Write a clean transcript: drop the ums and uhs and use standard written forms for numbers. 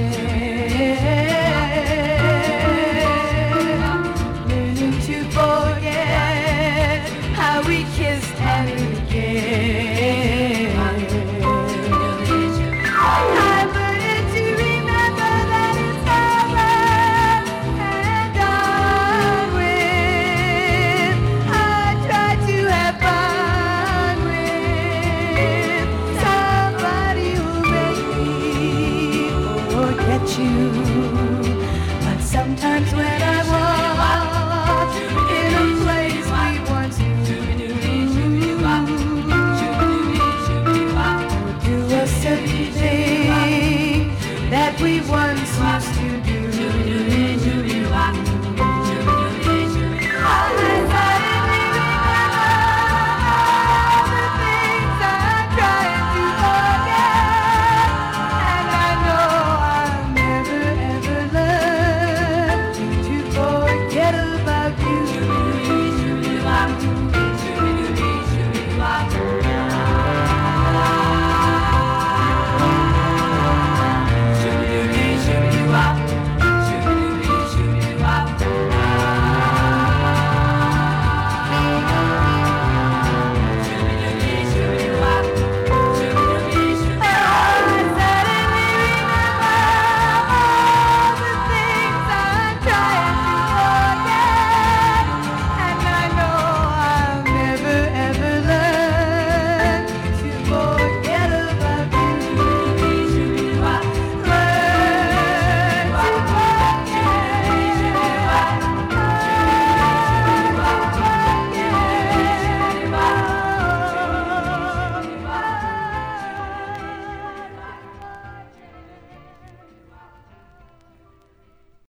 Learning to forget how we kissed and began. I'm learning to remember that it's over and done with. I try to have fun with somebody who'll make me forget you. But sometimes when I walk in a place we once knew, do a certain thing that we once used to do.